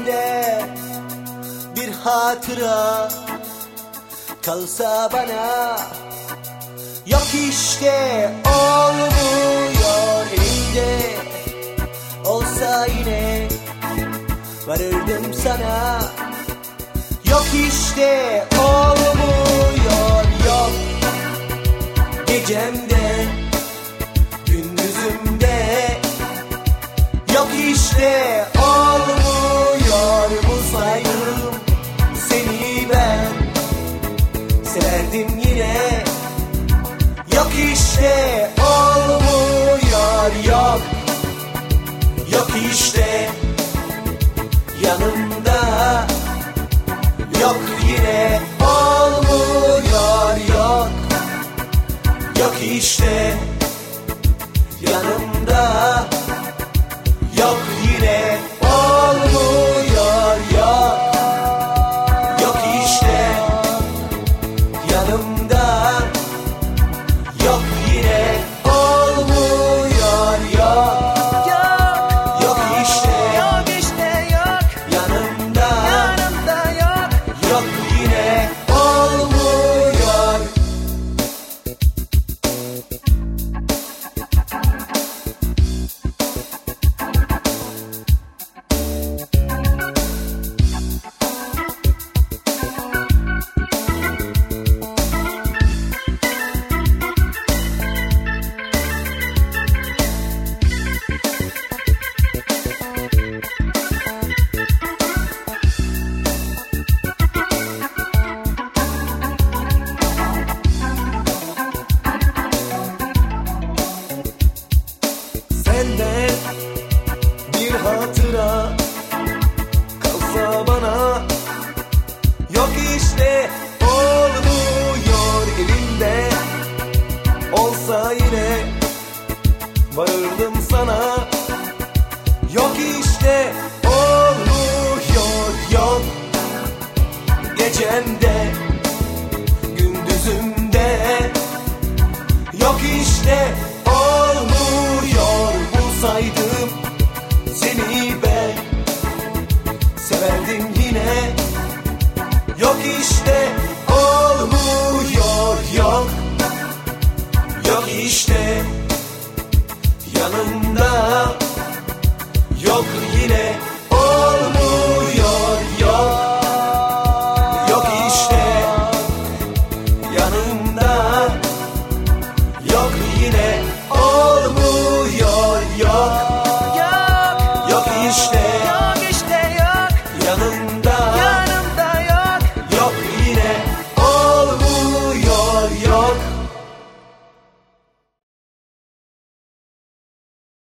elimde bir hatıra kalsa bana. Yok işte olmuyor elimde, olsa yine varırdım sana. Yok işte olmuyor, yok gecemde gündüzümde. Yok işte olmuyor, bulsaydım seni ben severdim yine. Yok işte olmuyor, yok. Yok işte yanımda, yok yine olmuyor, yok. Yok işte yanımda, yok yine olmuyor, yok. Yok işte yanımda, yok yine olmuyor, yok. Yok işte yok yanımda, yok. Yok yine olmuyor. Senden bir hatıra kalsa bana. Yok işte olmuyor elimde, olsa yine varırdım sana. Yok işte olmuyor, yok gecemde gündüzümde. Yok işte olmuyor, bulsaydım seni ben severdim yine. Yok işte olmuyor, yok. Yok işte yanımda, yok yine olmuyor, yok. Yok işte yanımda, yok yine olmuyor, yok. Yok işte yanımda.